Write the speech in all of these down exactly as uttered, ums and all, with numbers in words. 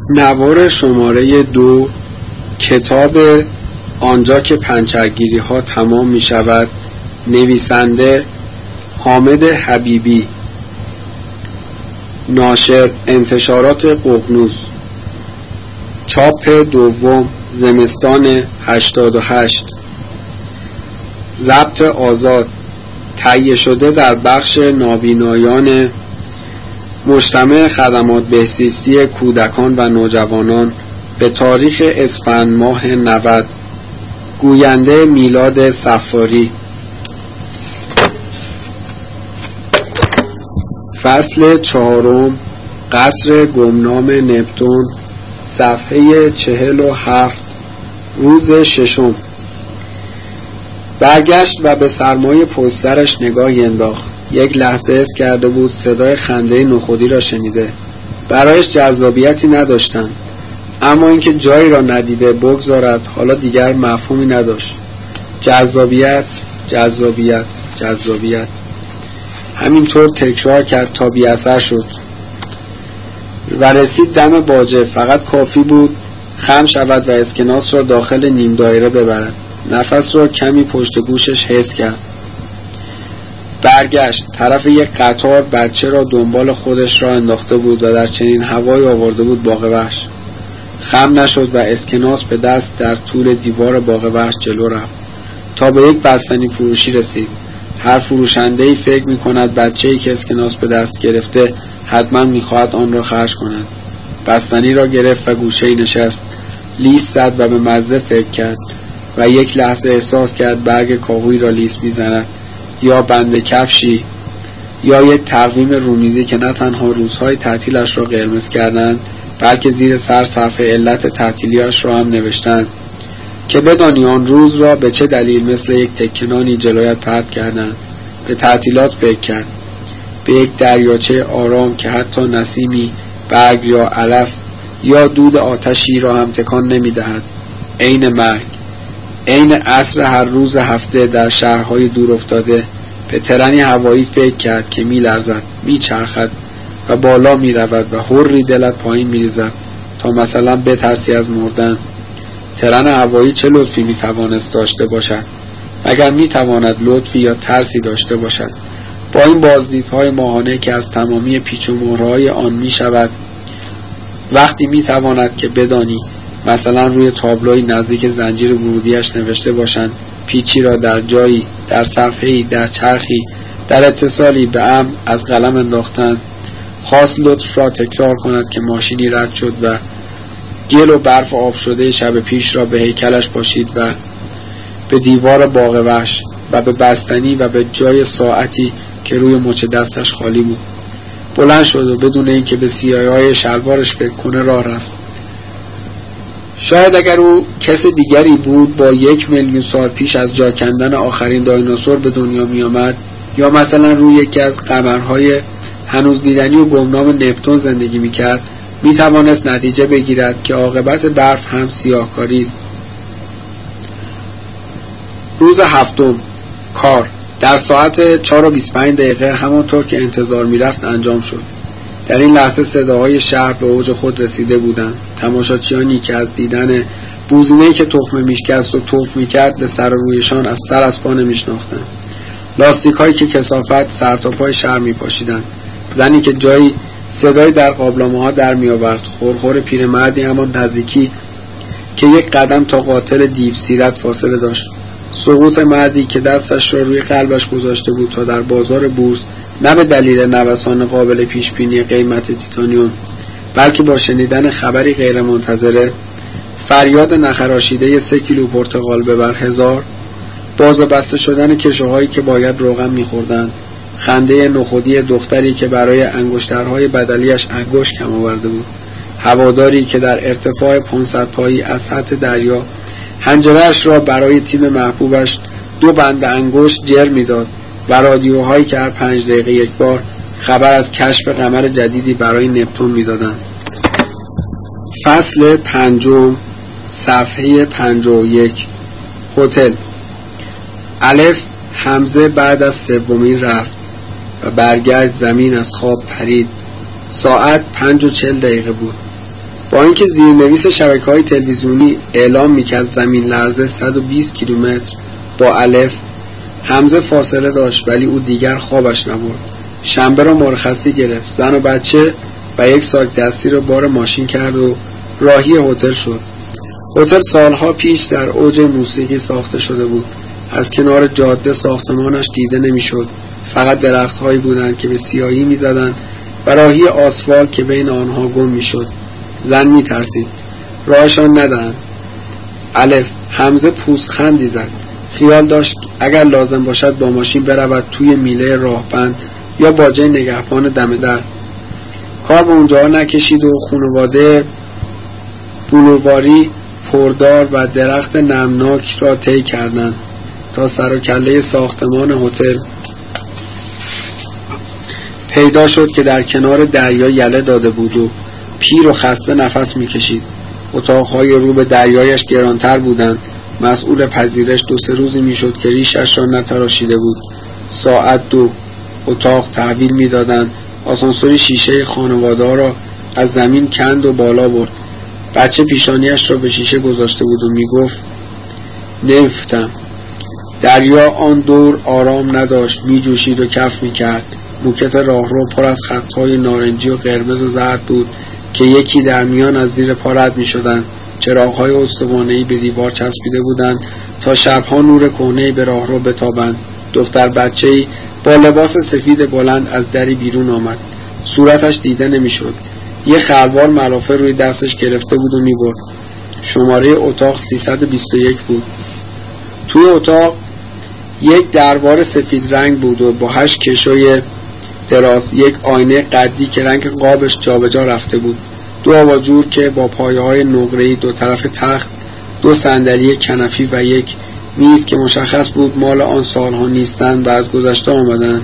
نوار شماره دو، کتاب آنجا که پنچرگیری ها تمام می شود. نویسنده حامد حبیبی. ناشر انتشارات ققنوس. چاپ دوم زمستان هشتاد و هشت. ضبط آزاد. تهیه شده در بخش نابینایان مجتمع خدمات بهزیستی کودکان و نوجوانان به تاریخ اسفند ماه نود. گوینده میلاد صفاری. فصل چهارم، قصر گمنام نپتون. صفحه چهل و هفت. روز ششم. برگشت و به سرمای پشت سرش نگاهی انداخت. یک لحظه حس کرده بود صدای خنده نخودی را شنیده. برایش جذابیتی نداشتند، اما اینکه جایی را ندیده بگذارد حالا دیگر مفهومی نداشت. جذابیت، جذابیت، جذابیت. همینطور تکرار کرد تا بی اثر شد و رسید دم باجه. فقط کافی بود خم شود و اسکناس را داخل نیم دایره ببرد. نفس را کمی پشت گوشش حس کرد. برگشت. طرف یک قطار بچه را دنبال خودش را انداخته بود و در چنین هوایی آورده بود باغ وحش. خم نشد و اسکناس به دست در طول دیوار باغ وحش جلو رفت تا به یک بستنی فروشی رسید. هر فروشنده‌ای فکر می‌کند بچه‌ای که اسکناس به دست گرفته حتما می‌خواهد آن را خرج کند. بستنی را گرفت و گوشه‌ای نشست. لیس زد و به مزه فکر کرد و یک لحظه احساس کرد برگ کاهویی را لیس می‌زند، یا بند کفشی، یا یک تقویم رومیزی که نه تنها روزهای تعطیلش را قرمز کردند بلکه زیر سر صفحه علت تعطیلیش را هم نوشتند که بدانی آن روز را به چه دلیل مثل یک تکنانی جلویت پرت کردند. به تعطیلات فکر کرد، به یک دریاچه آرام که حتی نسیمی، برگ یا علف یا دود آتشی را هم تکان نمی‌دهد. عین مرگ، عین عصر هر روز هفته در شهرهای دور افتاده. به ترنی هوایی فکر کرد که می‌لرزد، می‌چرخد و بالا می‌رود و حری دلت پایین می‌ریزد تا مثلا بترسی از مردن. ترن هوایی چه لطفی می‌توانست داشته باشد؟ اگر می‌تواند لطفی یا ترسی داشته باشد، با این بازدیدهای ماهانه که از تمامی پیچ و مهرهای آن می‌شود، وقتی می‌تواند که بدانی مثلا روی تابلوی نزدیک زنجیر ورودیش نوشته باشند پیچی را در جایی، در صفحه‌ای، در چرخی، در اتصالی به امر از قلم انداختند. خواست لطف را تکرار کند که ماشینی رد شد و گل و برف آب شده شب پیش را به هیکلش پاشید و به دیوار باغ وحش و به بستنی و به جای ساعتی که روی مچ دستش خالی بود. بلند شد و بدون اینکه به سیاهی‌های شلوارش فکر کنه راه رفت. شاید اگر او کس دیگری بود با یک میلیون سال پیش از جا کندن آخرین دایناسور به دنیا می آمد، یا مثلا روی یکی از قمرهای هنوز دیدنی و گمنام نپتون زندگی می کرد، می توانست نتیجه بگیرد که عاقبت برف هم سیاهکاری است. روز هفتم. کار در ساعت چهار و بیست و پنج دقیقه همانطور که انتظار می رفت انجام شد. در این لحظه صداهای شهر به اوج خود رسیده بودند. تماشاچیانی که از دیدن بوزینه‌ای که تخمه میشکست و توف میکرد به سر رویشان از سر از پا نمیشناختند. لاستیک‌هایی که کثافت سر تا پای شهر میپاشیدند. زنی که جایی صدای در قابلمه‌ها در میآورد. خورخور پیرمردی همان نزدیکی که یک قدم تا قاتل دیو سیرت فاصله داشت. سقوط مردی که دستش را روی قلبش گذاشته بود تا در بازار بورس، نه به دلیل نوسان قابل پیش بینی قیمت تیتانیوم، بلکه با شنیدن خبری غیر منتظره، فریاد نخراشیده سه کیلو پرتقال ببر هزار، باز و بسته شدن کشوهایی که باید روغن می‌خوردند، خنده نخودی دختری که برای انگشترهای بدلیش انگشت کم آورده بود، هواداری که در ارتفاع پانصد پایی از سطح دریا حنجره‌اش را برای تیم محبوبش دو بند انگشت جر می‌داد، و رادیوهایی که هر پنج دقیقه یک بار خبر از کشف قمر جدیدی برای نپتون می‌دادند. فصل پنجم. صفحه پنجاه و یک. هتل. الف حمزه بعد از سومین رفت و برگشت. زمین از خواب پرید. ساعت پنج و چل دقیقه بود. با اینکه زیرنویس شبکه‌های تلویزیونی اعلام می‌کرد زمین لرزه صد و بیست کیلومتر با الف، حمزه فاصله داشت ولی او دیگر خوابش نبرد. شنبه را مرخصی گرفت، زن و بچه و یک ساک دستی را بار ماشین کرد و راهی هتل شد. هتل سالها پیش در اوج موسیقی ساخته شده بود. از کنار جاده ساختمانش دیده نمی‌شد. فقط درخت‌هایی بودند که به سیاهی می‌زدند و راهی آسفالت که بین آنها گم می‌شد. زن می‌ترسید راهشان ندهند. الف. حمزه پوزخندی زد. خیال داشت اگر لازم باشد با ماشین برود توی میله راهبند یا باجه نگهبان دم در. کار به اونجا نکشید و خانواده بولواری پردار و درخت نمناک را طی کردند تا سر و کله ساختمان هتل پیدا شد که در کنار دریا یله داده بود و پیر و خسته نفس میکشید. اتاقهای رو به دریایش گرانتر بودند. مسئول پذیرش دو سه روزی میشد که ریشش را نتراشیده بود. ساعت دو اتاق تحویل میدادند. آسانسوری شیشه خانواده را از زمین کند و بالا برد. بچه پیشانیش را به شیشه گذاشته بود و میگفت نفتم. دریا آن دور آرام نداشت، میجوشید و کف میکرد. موکت راهرو پر از خطهای نارنجی و قرمز و زرد بود که یکی در میان از زیر پا رد میشدند. چراغ‌های استوانه‌ای به دیوار چسبیده بودند تا شبها نور کهنه‌ای به راهرو بتابند. دختر بچه‌ای با لباس سفید بلند از دری بیرون آمد. صورتش دیده نمیشد. یه خروار ملافه روی دستش گرفته بود و میبرد. شماره اتاق سیصد و بیست و یک بود. توی اتاق یک دربار سفید رنگ بود و با هشت کشوی دراز، یک آینه قدی که رنگ قابش جابجا رفته بود، دو آباژور که با پایه‌های نقره‌ای دو طرف تخت، دو صندلی کنفی و یک میز که مشخص بود مال آن سالها نیستند و از گذشته آمدند.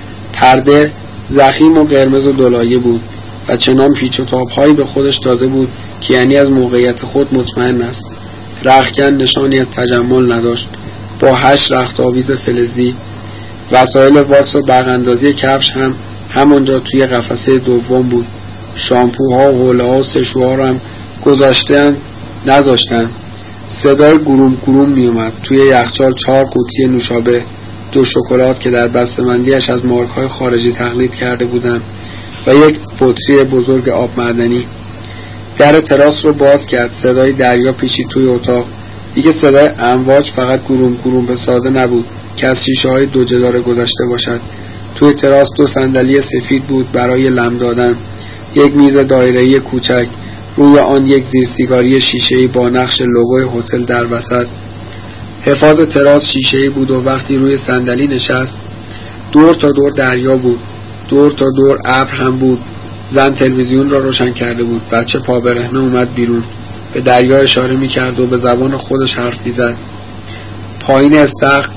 پرده ضخیم و قرمز و دولایه بود و چنان پیچ و تاب‌هایی به خودش داده بود که یعنی از موقعیت خود مطمئن است. رختکن نشانی از تجمل نداشت. با هشت رخت آویز فلزی، وسایل واکس و برق‌اندازی کفش هم همونجا توی قفسه دوم بود. شامپوها و حوله‌ها و سشوها رو هم گذاشتن نذاشتن. صدای گروم گروم می اومد. توی یخچال چهار قوطی نوشابه، دو شکلات که در بسته‌بندی‌اش از مارک‌های خارجی تقلید کرده بودند و یک بطری بزرگ آب معدنی. در تراس رو باز کرد. صدای دریا پیچید توی اتاق. دیگه صدای امواج فقط گروم گروم به ساده نبود که از شیشه های دو جداره گذشته باشد. توی تراس دو صندلی سفید بود برای لم دادن. یک میز دایره‌ای کوچک، روی آن یک زیر سیگاری شیشه‌ای با نقش لوگوی هتل در وسط. حفاظ تراس شیشه‌ای بود و وقتی روی صندلی نشست دور تا دور دریا بود. دور تا دور ابر هم بود. زن تلویزیون را روشن کرده بود. بچه پا برهنه اومد بیرون. به دریا اشاره می‌کرد و به زبان خودش حرف می‌زد. پایین استخر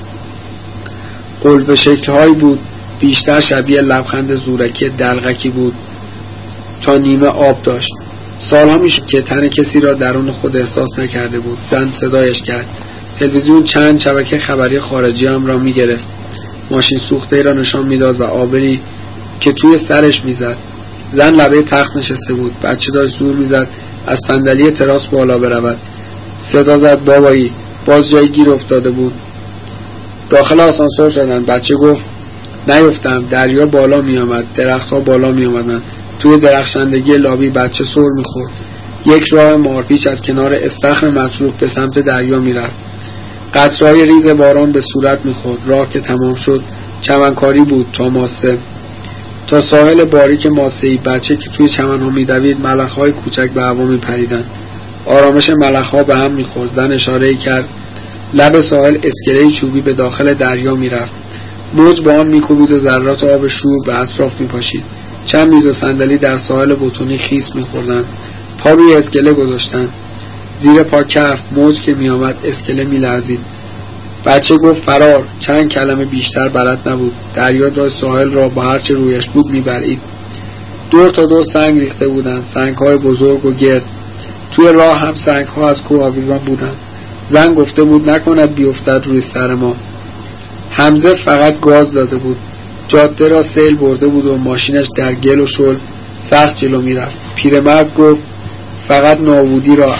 قلوه شکل‌هایی بود، بیشتر شبیه لبخند زورکی دلغکی بود تا نیمه آب داشت. سالها میشد که تن کسی را درون خود احساس نکرده بود. زن صدایش کرد. تلویزیون چند شبکه خبری خارجی هم را می‌گرفت. ماشین سوخته را نشان می‌داد و آبری که توی سرش می‌زد. زن لبه تخت نشسته بود. بچه داشت زور می‌زد از صندلی تراس بالا برود. صدا زد بابایی. باز جای گیر افتاده بود. داخل آسانسور شدند. بچه گفت نیفتم. دریا بالا می آمد. درختها بالا می آمدند. توی درخشندگی لابی بچه سر می خورد. یک راه مارپیچ از کنار استخر متروک به سمت دریا می رفت. قطره‌های ریز باران به صورت می خورد. راه که تمام شد چمنکاری بود تا ماسه. تا ساحل باریک ماسه‌ای. بچه که توی چمن‌ها می‌دوید ملخ‌های کوچک به هوا می‌پریدند. آرامش ملخ‌ها به هم می‌خورد. زن اشاره‌ای کرد. لب ساحل اسکله‌ای چوبی به داخل دریا می‌رفت. موج با آن می‌کوبید و ذرات آب شور به اطراف می‌پاشید. چند میز و صندلی در ساحل بتونی خیس می‌خوردند. پا روی اسکله گذاشتند. زیر پا کف. موج که می‌آمد اسکله می‌لرزید. بچه گفت فرار. چند کلمه بیشتر بلد نبود. دریا داشت ساحل را با هرچه رویش بود میبرید. دور تا دور سنگ ریخته بودند. سنگ‌های بزرگ و گرد. توی راه هم سنگ‌ها از کوه آویزان بودند. زن گفته بود نکند بیفتد روی سر ما. حمزه فقط گاز داده بود. جاده را سیل برده بود و ماشینش در گل و شل سخت جلو میرفت. پیرمرد گفت فقط نابودی را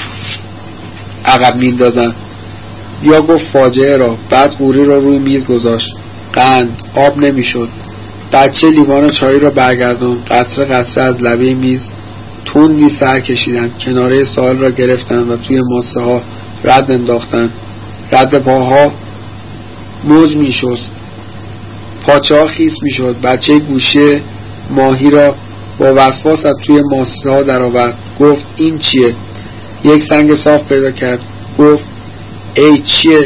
عقب میندازند. یا گفت فاجعه را. بعد قوری را روی میز گذاشت. قند آب نمیشد. بچه لیوان چای را برگردان. قطره قطره از لبه میز تندی سر کشیدند. کناره ساحل را گرفتند و توی ماسه ها رد انداختند. رد پاها موج می شست. پاچه ها خیس می شد. بچه گوشه ماهی را با وسواس از توی ماسه ها در آورد. گفت این چیه؟ یک سنگ صاف پیدا کرد. گفت ای چیه؟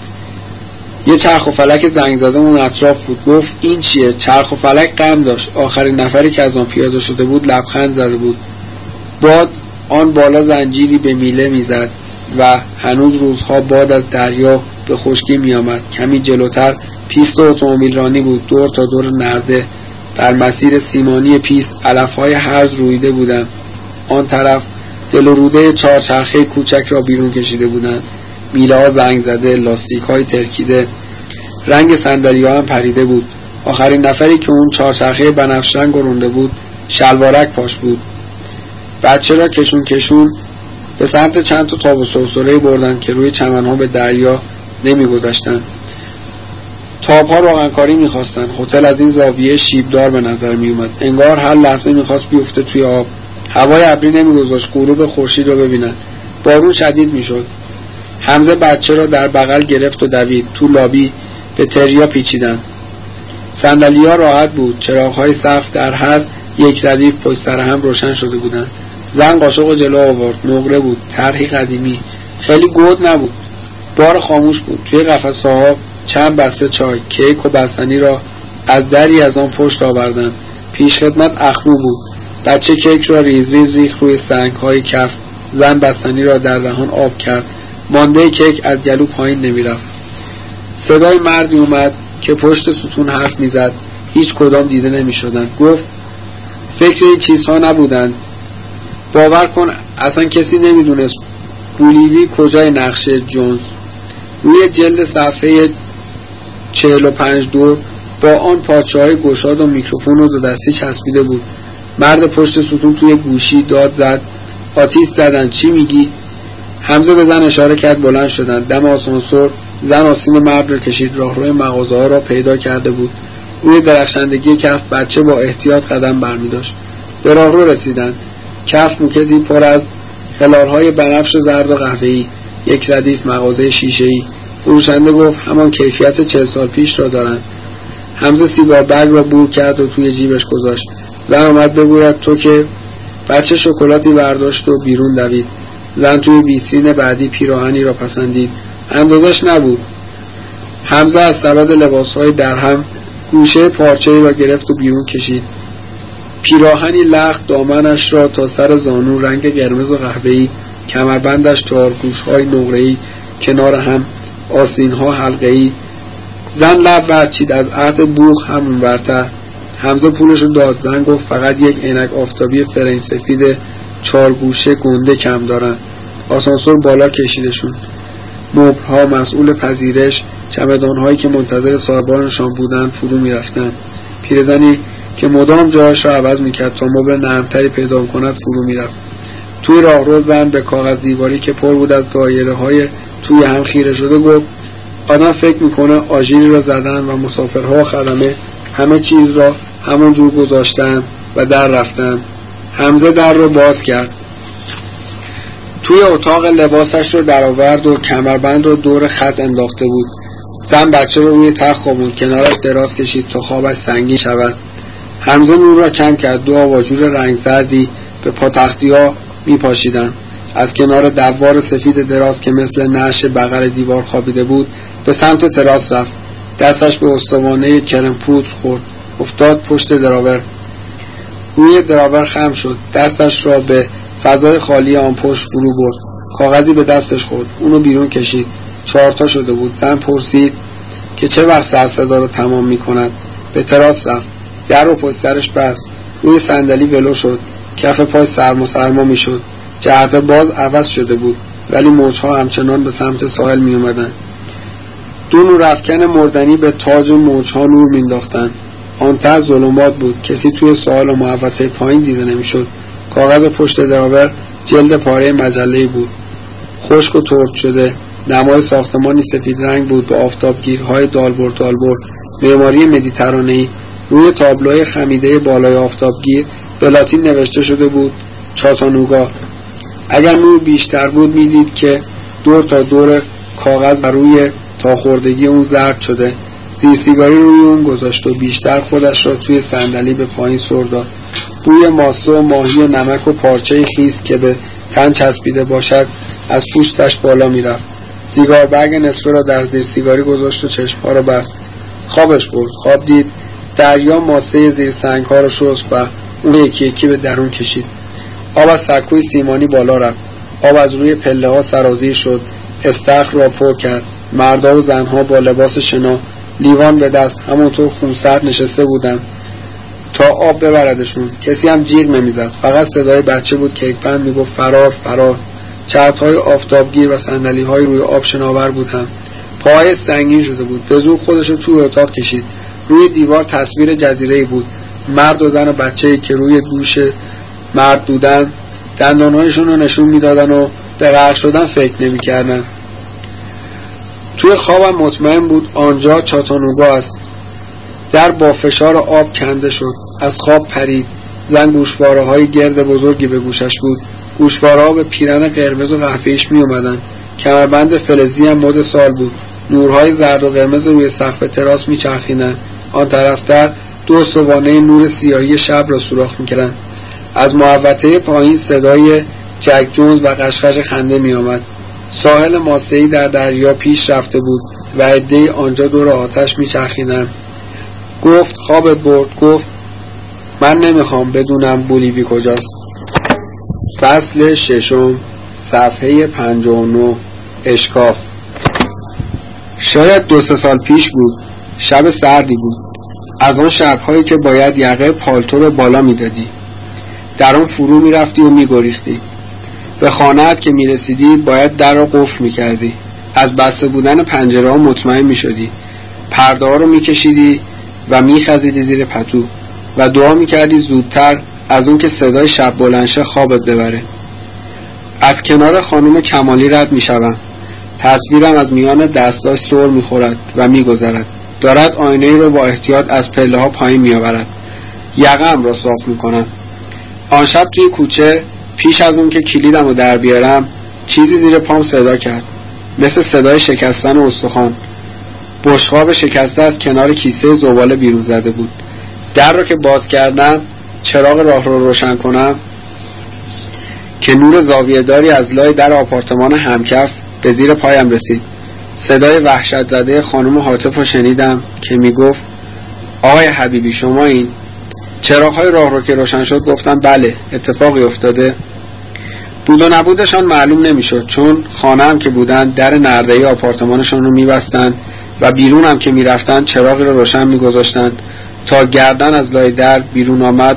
یه چرخ و فلک زنگ زده اون اطراف بود. گفت این چیه؟ چرخ و فلک غم داشت. آخرین نفری که از آن پیاده شده بود لبخند زده بود. باد آن بالا زنجیری به میله میزد و هنوز روزها باد از دریا به خشکی می آمد. کمی جلوتر پیست اتومبیل رانی بود. دور تا دور نرده بر مسیر سیمانی پیست علفهای هرز رویده بودند. آن طرف دل و روده چهارچرخه کوچک را بیرون کشیده بودند. میله ها زنگ زده، لاستیک های ترکیده، رنگ صندلی ها هم پریده بود. آخرین نفری که اون چهارچرخه بنفش رنگ گرونده بود شلوارک پاش بود. بچه را کشون کشون به سمت چند تا تاب و سرسره‌ای بردن که روی چمنها به دریا نمی گذشتن. تاب ها روغنکاری می خواستن. هتل از این زاویه شیبدار به نظر می اومد. انگار هر لحظه می خواست بیفته توی آب. هوای ابری نمی گذاشت غروب خورشید رو ببینن. بارون شدید می شد. حمزه بچه را در بغل گرفت و دوید. تو لابی به تریا پیچیدن. صندلی ها راحت بود. چراغ های سقف در هر یک ردیف پشت سر هم روشن شده بودند. زن قاشق و جلو آورد. نقره بود. طرحی قدیمی. خیلی گود نبود. بار خاموش بود. توی قفسه‌ها چند بسته چای، کیک و بستنی را از دری از آن پشت آوردند. پیش خدمت اخمو بود. بچه کیک را ریز ریز ریخت روی سنگ های کف. زن بستنی را در دهان آب کرد. مانده کیک از گلو پایین نمی رفت. صدای مردی اومد که پشت ستون حرف می زد. هیچ کدام دیده نمی شدن. گفت فکر این چیزها نبودند. باور کن اصلا کسی نمی دونست بولیوی کجای نقشه جونز. روی جلد صفحه چهل و پنج دور با آن پاچه های گشاد و میکروفون و دو دستی چسبیده بود. مرد پشت ستون توی گوشی داد زد. آتیش زدن. چی میگی؟ حمزه به زن اشاره کرد. بلند شدن. دم آسانسور زن آستین مرد را کشید. راهروی مغازه ها را پیدا کرده بود. روی درخشندگی کف بچه با احتیاط قدم برمی داشت. به راهرو رسیدند. کف موکتی پر از هلالهای بنفش زرد و قهوه‌ای. یک ردیف مغازه شیشه‌ای. فروشنده گفت همان کیفیت چهل سال پیش را دارند. حمزه سیگار برگ را بور کرد و توی جیبش گذاشت. زن آمد بگوید تو که. بچه شکلاتی برداشت و بیرون دوید. زن توی ویترین بعدی پیراهنی را پسندید. اندازش نبود. حمزه از سبد لباسهای درهم گوشه پارچه‌ای را گرفت و بیرون کشید. پیراهنی لخت دامنش را تا سر زانو رنگ قرمز و قهوه‌ای، کمربندش تارگوش‌های نقره‌ای کنار هم، آستین‌ها حلقه‌ای. زن لب برچید. از عهد بوق همون برتر. حمزه پولش رو داد. زن گفت فقط یک عینک آفتابی فرنگ سفید چارگوشه گنده کم دارن. آسانسور بالا کشیدشون. مبل‌ها، مسئول پذیرش، چمدان‌هایی که منتظر صاحبانشان بودن فرو می‌رفتند. پیرزنی که مدام جایش را عوض می‌کرد تا مبل نرمتری پیدا کند فرو می‌رفت. توی راهرو زن به کاغذ دیواری که پر بود از دایره‌های توی هم خیره شده گفت آدم فکر می‌کنه آژیری را زدن و مسافرها و خدمه همه چیز را همون جور گذاشتن و در رفتن. حمزه در رو باز کرد. توی اتاق لباسش رو در آورد و کمربند رو دور خط انداخته بود. زن بچه رو روی تخت خوابوند. کنارش دراز کشید تا خوابش سنگین شود. حمزه نور را کم کرد. دو آواجور رنگ زردی به پاتختی ها می پاشیدن. از کنار دوار سفید دراز که مثل نعش بغل دیوار خوابیده بود به سمت تراس رفت. دستش به استوانه کرم پودر خورد. افتاد پشت دراور. روی دراور خم شد. دستش را به فضای خالی آن پشت فرو برد. کاغذی به دستش خورد. اونو بیرون کشید. چهارتا شده بود. زن پرسید که چه وقت سر صدا رو تمام می کند. به تراس رفت. در رو پشت سرش بست. روی صندلی ولو شد. کف پای سرما سرما می شد. جهت باز عوض شده بود ولی موجها همچنان به سمت ساحل می اومدن. دو نور افکن مردنی به تاج و موجها نور می انداختن. آن ته ظلمات بود. کسی توی ساحل و محوطه پایین دیده نمی شد. کاغذ پشت دراور جلد پاره مجله بود، خشک و ترد شده. نمای ساختمانی سفید رنگ بود با آفتابگیرهای دالبر دالبر، معماری مدیترانه‌ای. روی تابلوی خمیده بالای آفتابگیر به لاتین نوشته شده بود چاتانوگا. اگر نور بیشتر بود میدید که دور تا دور کاغذ و روی تا خوردگی اون زرد شده. زیر سیگاری روی اون گذاشت و بیشتر خودش را توی صندلی به پایین سر داد. بوی ماسه و ماهی و نمک و پارچه خیس که به تن چسبیده باشد از پوستش بالا میرفت. سیگار برگ نصفه را در زیر سیگاری گذاشت و چشمها را بست. خوابش برد. خواب دید دریا ماسه زیر سنگ ها را شست و اون یکی یکی به درون کشید. آب از سکوی سیمانی بالا رفت. آب از روی پله ها سرازیر شد. استخر را پر کرد. مردا و زنها با لباس شنا، لیوان به دست، همونطور خونسرد نشسته بودن تا آب ببردشون. کسی هم جیغ نمیزد. فقط صدای بچه بود که یکپند میگفت فرار فرار. چترهای آفتابگیر و صندلی‌های روی آب شناور بودند. پای سنگین شده بود. به زور خودش رو توی اتاق کشید. روی دیوار تصویر جزیره‌ای بود. مرد و زن و بچه‌ای که روی دوش مرد بودن دندانهایشون رو نشون میدادن و به غرق شدن فکر نمی‌کردن. توی خوابم مطمئن بود آنجا چاتانوگا است. در با فشار آب کنده شد. از خواب پرید. زن گوشواره های گرد بزرگی به گوشش بود. گوشواره ها به پیرن قرمز و قهوه‌ایش می اومدن. کمربند فلزی هم مد سال بود. نورهای زرد و قرمز روی سقف تراس می چرخیدن. آن طرفتر دو سوانه نور سیاهی شب را سوراخ می کردن. از محوطه پایین صدای جک جونز و قشقش خنده می آمد. ساحل ماسه‌ای در دریا پیش رفته بود و عده‌ای آنجا دور آتش می چرخیدن. گفت خوابت برد. گفت من نمیخوام بدونم بولیوی کجاست. فصل ششم، صفحه پنجاه و نه. اشکاف. شاید دو سه سال پیش بود. شب سردی بود. از آن شب‌هایی که باید یقه پالتو رو بالا میدادی، در آن فرو میرفتی و میگریختی. به خانه‌ات که میرسیدی باید در را قفل میکردی. از بسته بودن پنجره ها مطمئن میشدی. پرده ها رو میکشیدی و میخزیدی زیر پتو و دعا میکردی زودتر از اون که صدای شب بلندشه خوابت ببره. از کنار خانم کمالی رد میشوم. تصویرم از میان دستاش سر میخورد و میگذرد. دارد آینه رو با احتیاط از پله ها پایین میآورد. یقه‌ام را صاف میکنم. آن شب توی کوچه پیش از اون که کلیدم رو در بیارم چیزی زیر پام صدا کرد، مثل صدای شکستن استخوان. بشقاب شکسته از کنار کیسه زباله بیرون زده بود. در رو که باز کردم، چراغ راه رو روشن کنم که نور زاویه‌داری از لای در آپارتمان همکف به زیر پایم رسید. صدای وحشت زده خانم حاطف رو شنیدم که میگفت آقای حبیبی شما این؟ چراغ‌های راه رو که روشن شد گفتم بله. اتفاقی افتاده؟ بود و نبودشان معلوم نمیشد، چون خانه هم که بودن در نرده‌ای آپارتمانشان رو میبستن و بیرون هم که میرفتن چراغی رو روشن میگذاشتن تا گردن از لای در بیرون آمد.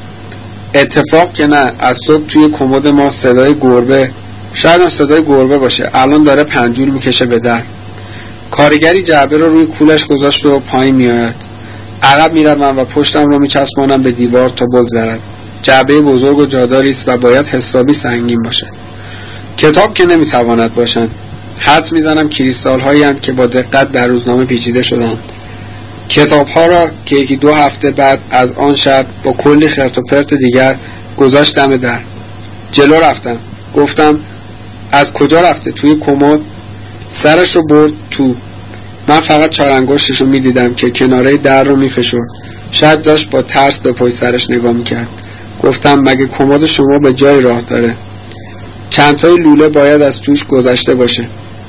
اتفاق که نه. از صبح توی کمد ما صدای گربه، شاید هم صدای گربه باشه، الان داره پنجول میکشه به در. کارگری جعبه رو روی کولش گذاشت و پایین میآید. عقب میروم و پشتم رو میچسبانم به دیوار تا بگذرد. جعبه بزرگ و جاداری است و باید حسابی سنگین باشه. کتاب که نمیتواند باشند. حدس میزنم کریستال هایی هستند که با دقت در روزنامه پیچیده شدند. کتاب ها را که یکی دو هفته بعد از آن شب با کلی خرت و پرت دیگر گذاشت دم در. جلو رفتم. گفتم از کجا رفته؟ توی کمد. سرش رو برد تو. من فقط چهار انگشتش رو میدیدم که کناره در رو میفشرد. شاید داشت با ترس به پشت سرش نگاه میکرد. گفتم مگه کمد شما به جای راه داره؟ چند تای لوله باید از توش گذشته باشه.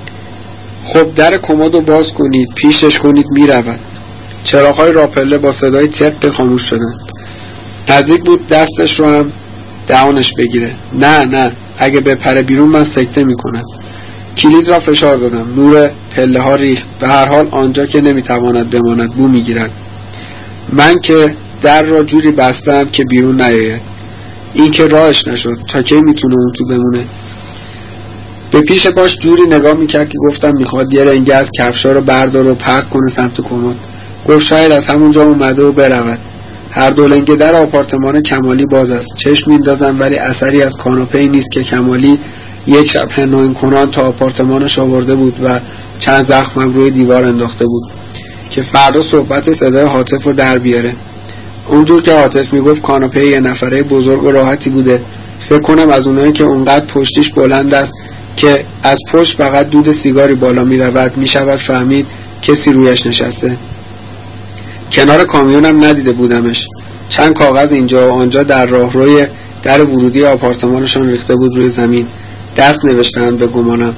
خب در کمد رو باز کنید، پیشش کنید میرود. چراغ‌های راپله با صدای تق خاموش شدن. نزدیک بود دستش رو هم دهانش بگیره. نه نه، اگه بپره بیرون من سکته میکنم. کلید را فشار دادم. نور پله ها ریخت. به هر حال آنجا که نمیتواند بماند بو میگیرد. من که در را جوری بستم که بیرون نیاید. این که راهش نشد. تا کی میتونه اون تو بمونه؟ به پیش باش جوری نگاه میکرد که گفتم میخواد یه رنگه از کفشا رو بردار و پرت کنه سمت کمد. گفت شاید از همونجا اومده و برود. هر دو لنگه در آپارتمان کمالی باز است. چشم میندازم ولی اثری از کاناپه‌ای نیست که کمالی یک شب هنوین کنان تا آپارتمانش آورده بود و چند زخمم روی دیوار انداخته بود که فردا صحبت صدای هاتف رو در بیاره. اونجور که هاتف میگفت کاناپه یه نفره بزرگ و راحتی بوده. فکر کنم از اونایی که اونقدر پشتیش بلند است که از پشت فقط دود سیگاری بالا میرود میشود فهمید کسی رویش نشسته. کنار کامیونم ندیده بودمش. چند کاغذ اینجا و آنجا در راهروی در ورودی آپارتمانشان ریخته بود روی زمین. دست نوشتند به گمانم.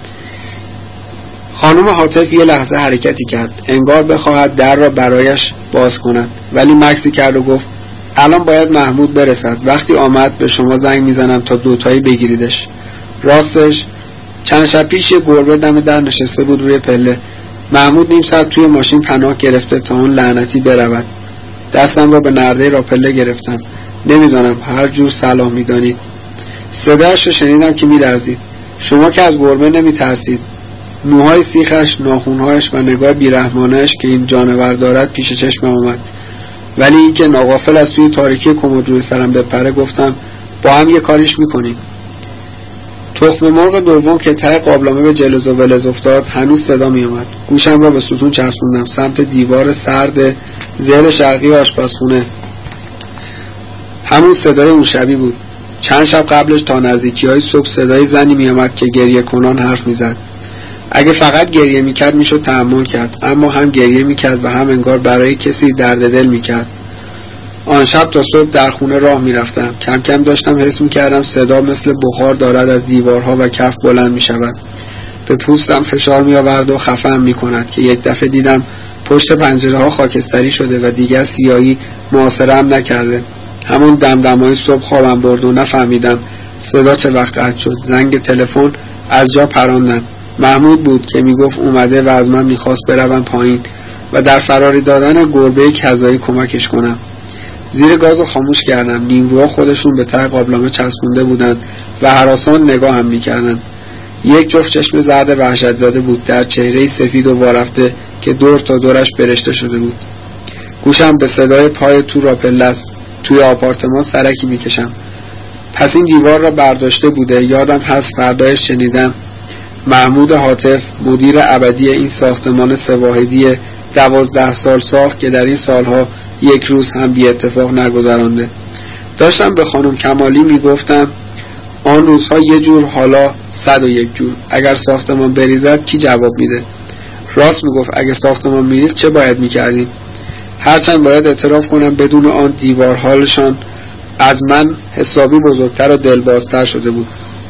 خانم هاتف یه لحظه حرکتی کرد انگار بخواهد در را برایش باز کند، ولی مکسی کرد و گفت الان باید محمود برسد. وقتی آمد به شما زنگ میزنم تا دوتایی بگیریدش. راستش چند شب پیش یه گربه دم در نشسته بود روی پله. محمود نیم ساعت توی ماشین پناه گرفته تا اون لعنتی برود. دستم را به نرده راپله گرفتم. نمیدانم هر جور صلاح میدانید. صدایش را شنیدم که میلرزید. شما که از گربه نمیترسید. موهای سیخش، ناخونهایش و نگاه بیرحمانهش که این جانور دارد پیش چشمم آمد. ولی این که ناغافل از توی تاریکی کمد روی سرم بپره گفتم با هم یه کاریش میکنیم. تخم مرغ دوم که ته قابلمه به جلز و ولز افتاد هنوز صدا می اومد. گوشم را به ستون چسبوندم سمت دیوار سرد ذیل شرقی آشپزخونه. همون صدای اون شبی بود. چند شب قبلش تا نزدیکی های صبح صدای زنی می اومد که گریه کنان حرف می زد. اگه فقط گریه می کرد می شد تحمل کرد، اما هم گریه می کرد و هم انگار برای کسی درد دل می کرد. آن شب تا صبح در خونه راه می رفتم. کم کم داشتم حس می کردم صدا مثل بخار دارد از دیوارها و کف بلند می شود. به پوستم فشار می آورد و خفم می کند که یک دفعه دیدم پشت پنجره ها خاکستری شده و دیگر سیاهی محاصره‌ام نکرده. همون دمدمای صبح خوابم برد و نفهمیدم صدا چه وقت قطع شد. زنگ تلفن از جا پراندم. محمود بود که می گفت اومده و از من می خواست بروم پایین و در فراری دادن گربه کذایی کمکش کنم. زیر گازو خاموش کردم. نیمروها خودشون به ته قابلمه چسبونده بودند و هراسان نگاه هم می‌کردند. یک جفت چشم زرد وحشت زده بود در چهره سفید و وارفته که دور تا دورش برشته شده بود. گوشم به صدای پای تو راپله است. توی آپارتمان سرکی میکشم. پس این دیوار را برداشته بوده. یادم هست فردایش شنیدم محمود هاتف مدیر ابدی این ساختمان سه واحدی دوازده سال ساخت که در این سالها یک روز هم بی اتفاق نگذرانده. داشتم به خانم کمالی میگفتم آن روزها یه جور حالا صد و یک جور. اگر ساختمان بریزد کی جواب میده؟ راست میگفت اگه ساختمان میریخت چه باید میکردیم؟ هرچند باید اعتراف کنم بدون آن دیوارهالشان از من حسابی بزرگتر و دلبازتر شده بود.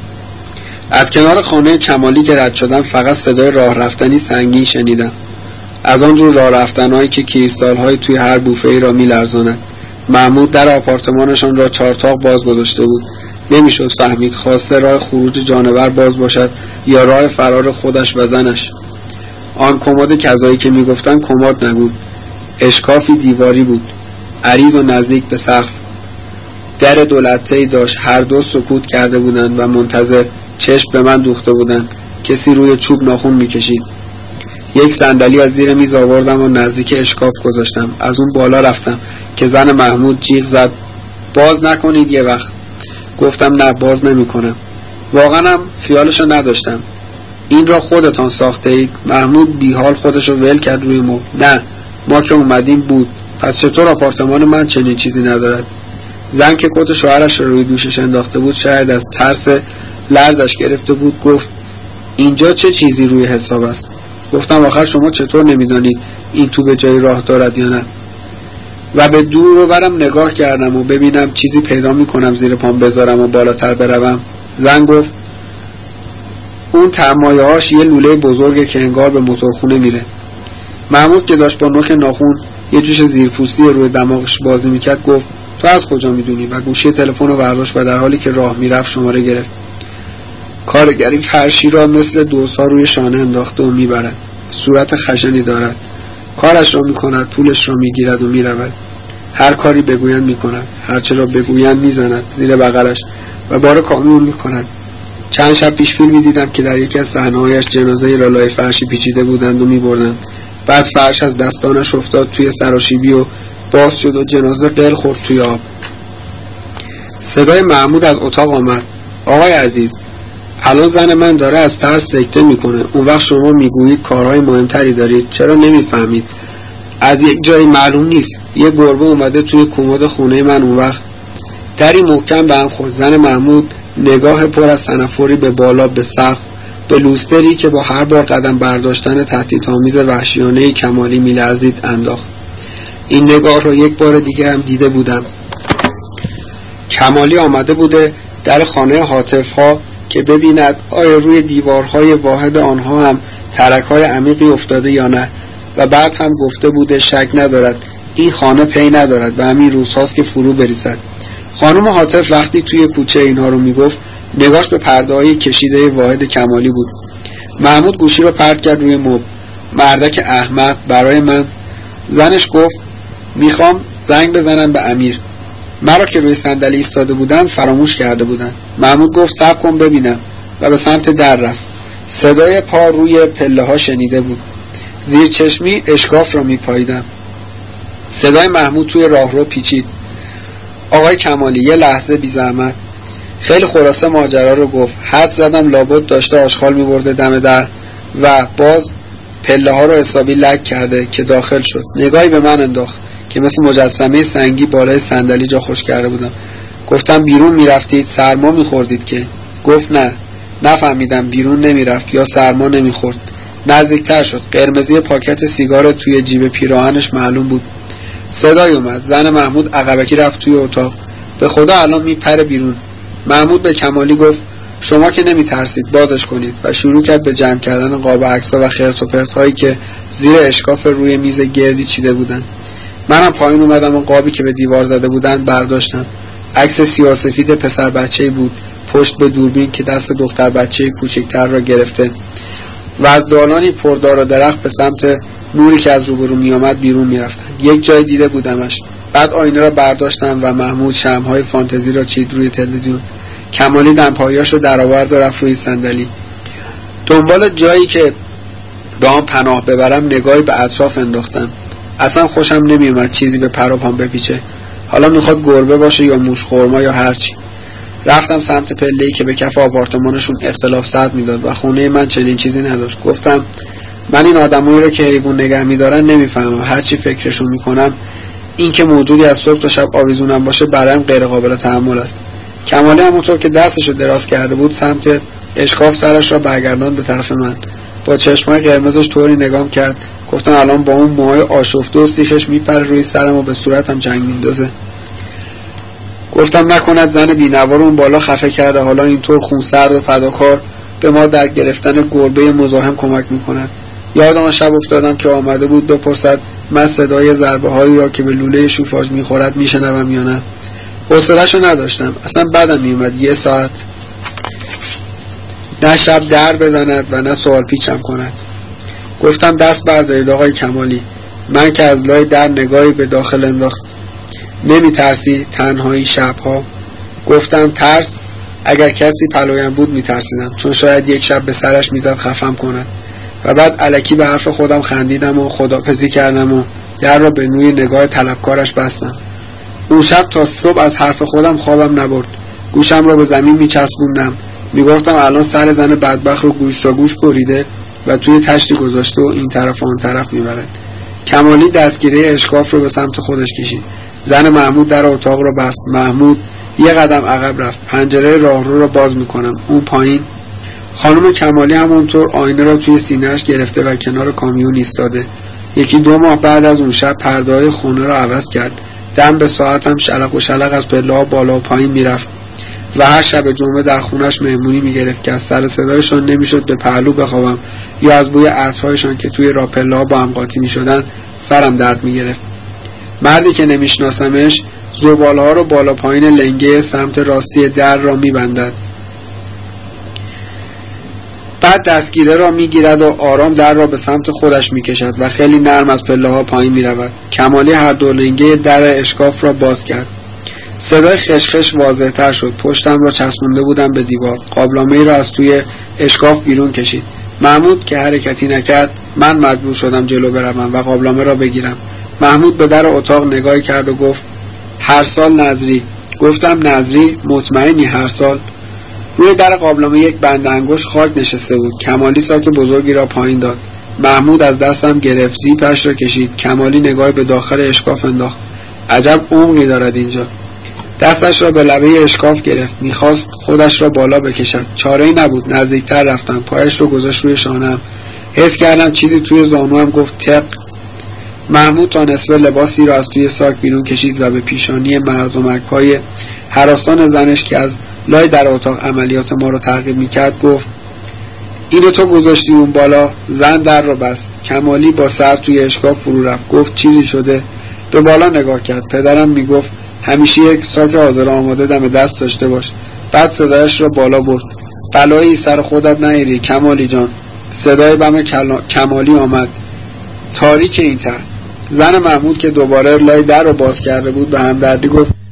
از کنار خانه کمالی که رد شدم فقط صدای راه رفتنی سنگین شنیدم. از آن جور راه رفتنهایی که کریستال‌های توی هر بوفه‌ای را می‌لرزاند. محمود در آپارتمانشان را چارتاق باز گذاشته بود. نمی‌شد فهمید خواسته راه خروج جانور باز باشد یا راه فرار خودش و زنش. آن کمد کذایی که می‌گفتن کمد نبود، اشکافی دیواری بود، عریض و نزدیک به سقف. در دولته‌ای داشت. هر دو سکوت کرده بودند و منتظر چشم به من دوخته بودند. کسی روی چوب ناخن می‌کشید. یک صندلی از زیر میز آوردم و نزدیک اشکاف گذاشتم. از اون بالا رفتم که زن محمود جیغ زد باز نکنید یه وقت. گفتم نه باز نمی کنم. واقعا هم خیالشو نداشتم. این را خودتان ساخته اید؟ محمود بیحال خودشو ول کرد روی مبل. نه ما که اومدیم بود. پس چطور آپارتمان من چنین چیزی ندارد؟ زن که کت شوهرش رو روی دوشش انداخته بود شاید از ترس لرزش گرفته بود گفت اینجا چه چیزی روی حساب است؟ گفتم آخر شما چطور نمیدانید این تو به جای راه دارد یا نه؟ و به دور رو برم نگاه کردم و ببینم چیزی پیدا میکنم زیر پام بذارم و بالاتر بروم. زن گفت اون ترمایه هاش یه لوله بزرگه که انگار به موتورخونه میره. محمود که داشت با نوک ناخون یه جوش زیرپوستی روی دماغش بازی میکرد گفت تو از کجا میدونی؟ و گوشی تلفن رو برداشت و در حالی که راه میرفت شماره گرفت. کارگری فرشی را مثل دوسا روی شانه انداخته و میبرد. صورت خشنی دارد. کارش را میکند، پولش را میگیرد و میرود. هر کاری بگویند میکند، هرچه را بگویند میزند زیر بغلش و بار کامیون میکند. چند شب پیش فیلمی دیدم که در یکی از صحنه‌هایش جنازه را لای فرشی پیچیده بودند و میبردند. بعد فرش از دستانش افتاد توی سراشیبی و باز شد و جنازه قل خورد توی آب. صدای محمود از اتاق آمد. آقای عزیز، الان زن من داره از ترس سکته میکنه. اون وقت شما میگویید کارهای مهمتری دارید. چرا نمیفهمید؟ از یک جایی معلوم نیست یه گربه اومده توی کمد خونه من. اون وقت دری محکم به هم خورد. زن محمود نگاه پر از تنفری به بالا، به سقف، به لوستری که با هر بار قدم برداشتن تهدیدآمیز وحشیانه کمالی میلرزید انداخت. این نگاه را یک بار دیگه هم دیده بودم. کمالی آمده بوده در خانه هاتف ها که ببیند آیا روی دیوارهای واحد آنها هم ترک‌های عمیقی افتاده یا نه، و بعد هم گفته بوده شک ندارد این خانه پی ندارد و همین روزهاست که فرو بریزد. خانم هاتف وقتی توی کوچه اینها رو میگفت نگاش به پرده‌های کشیده واحد کمالی بود. محمود گوشی رو پرت کرد روی مبل. مردک احمق برای من. زنش گفت میخوام زنگ بزنم به امیر. مرا که روی صندلی ایستاده بودن فراموش کرده بودن. محمود گفت صبر کن ببینم و به سمت در رفت. صدای پا روی پله ها شنیده بود. زیر چشمی اشکاف را میپاییدم. صدای محمود توی راهرو پیچید. آقای کمالی یه لحظه بی زحمت. خیلی خلاصه ماجرا رو گفت. حد زدم لابد داشته آشغال میبرده دم در و باز پله ها رو حسابی لک کرده که داخل شد. نگاهی به من انداخت که مثل مجسمه سنگی بالای صندلی جا خوش کرده بودم. گفتم بیرون میرفتید سرما میخوردید که؟ گفت نه. نفهمیدم بیرون نمیرفت یا سرما نمیخورد. نزدیکتر شد. قرمزی پاکت سیگار توی جیب پیراهنش معلوم بود. صدای اومد. زن محمود عقبکی رفت توی اتاق. به خدا الان میپره بیرون. محمود به کمالی گفت شما که نمیترسید بازش کنید و شروع کرد به جمع کردن قاب عکس‌ها و خرت و پرت هایی که زیر اشکاف روی میز گردی چیده بودن. منم پایین اومدم و قابی که به دیوار زده بودن برداشتم. عکس سیاه‌سفید پسر بچه‌ای بود پشت به دوربین که دست دختر بچه‌ای کوچکتر را گرفته و از دالانی پردار و درخت به سمت نوری که از روبرو می آمد بیرون می رفتن. یک جای دیده بودمش. بعد آینه را برداشتم و محمود شمع‌های فانتزی را چید روی تلویزیون. کمالی دمپایی‌اش رو در آورد و رفت روی صندلی. دنبال جایی که به آن پناه ببرم نگاهی به اطراف انداختم. اصلا خوشم نمی اومد چیزی به پر و پام بپیچه. حالا میخواد گربه باشه یا موش خرما یا هرچی. رفتم سمت پله‌ای که به کف آپارتمانشون اختلاف سرد میداد و خونه من چنین چیزی نداشت. گفتم من این آدمایی رو که حیوان نگه میدارن نمیفهمم. هرچی فکرشون میکنم این که موجودی از صبح تا شب آویزونم باشه برایم غیر قابل تحمل است. کمالی همونطور که دستشو دراز کرده بود سمت اشکاف سرش را برگرداند به طرف من. با چشمای قرمزش طوری نگام کرد گفتم الان با اون موهای آشفته و سیخش میپره روی سرم و به صورتم جنگ میندازه. گفتم نکند زن بی‌نوا رو اون بالا خفه کرده حالا اینطور خونسرد و فداکار به ما در گرفتن گربه مزاحم کمک میکند. یاد آن شب افتادم که آمده بود بپرسد من صدای ضربه هایی را که به لوله شوفاژ میخورد میشنوم یا نه. حوصله‌شو نداشتم. اصلا بعدم میومد یه ساعت نه شب در بزند و نه سوال پیچم کند. گفتم دست بردارید آقای کمالی. من که از لای در نگاهی به داخل انداخت. نمی ترسی تنهایی شبها؟ گفتم ترس؟ اگر کسی پلویم بود می ترسیدم، چون شاید یک شب به سرش میزد خفم کند. و بعد الکی به حرف خودم خندیدم و خداحافظی کردم و در را به نوی نگاه طلبکارش بستم. اون شب تا صبح از حرف خودم خوابم نبرد. گوشم را به زمین می چسبوندم. می گفتم الان سر زن بدبخت رو گوش تا گوش بریده و توی تشتی گذاشته و این طرف و آن طرف می برد. کمالی دستگیره اشکاف رو به سمت خودش کشید. زن محمود در اتاق رو بست. محمود یه قدم عقب رفت. پنجره راهرو رو باز می کنم. اون پایین خانم کمالی همونطور آینه را توی سینه‌اش گرفته و کنار کامیون ایستاده. یکی دو ماه بعد از اون شب پرده‌های خونه را عوض کرد. دم به ساعتم شلق و شلق از پله‌ها بالا و پایین میرفت و هر شب جمعه در خونش مهمونی میگرفت که از سر صدایشان نمیشد به پهلو بخوابم یا از بوی عطرهایشان که توی راه پله‌ها با هم قاطی میشدن سرم درد میگرفت. مردی که نمیشناسمش زباله‌ها رو بالا پایین لنگه سمت راستی در را میبندد. بعد دستگیره را میگیرد و آرام در را به سمت خودش میکشد و خیلی نرم از پله ها پایین میرود. کمالی هر دو لنگه در اشکاف را باز کرد. صدای خشخش واضح تر شد. پشتم را چسبونده بودم به دیوار. قابلمه‌ای را از توی اشکاف بیرون کشید. محمود که حرکتی نکرد من مجبور شدم جلو بروم و قابلمه را بگیرم. محمود به در اتاق نگاهی کرد و گفت هر سال نظری. گفتم نظری؟ مطمئنی هر سال؟ روی در قابلمه یک بند انگشت خاک نشسته بود. کمالی ساک بزرگی را پایین داد. محمود از دستم گرفت، زیپش را کشید. کمالی نگاهی به داخل اشکاف انداخت. عجب عمقی دارد اینجا. دستش را به لبه اشکاف گرفت. میخواست خودش را بالا بکشد. چاره‌ای نبود. نزدیکتر رفتم. پایش رو گذاشت روی شانه‌ام. حس کردم چیزی توی زانوام گفت تق. محمود تا نصف لباسی را از توی ساک بیرون کشید و به پیشانی مردمک‌های هراسان زنش که از لای در اتاق عملیات ما رو تعقیب میکرد گفت اینو تو گذاشتی اون بالا؟ زن در رو بست. کمالی با سر توی اشکاف فرو رفت. گفت چیزی شده؟ به بالا نگاه کرد. پدرم میگفت همیشه یک ساک حاضر آماده دم دست داشته باش. بعد صدایش را بالا برد. بلایی سر خودت نیاری کمالی جان. صدای بم کمالی آمد. تاریک این ته. زن محمود که دوباره لای در رو باز کرده بود به همدردی گفت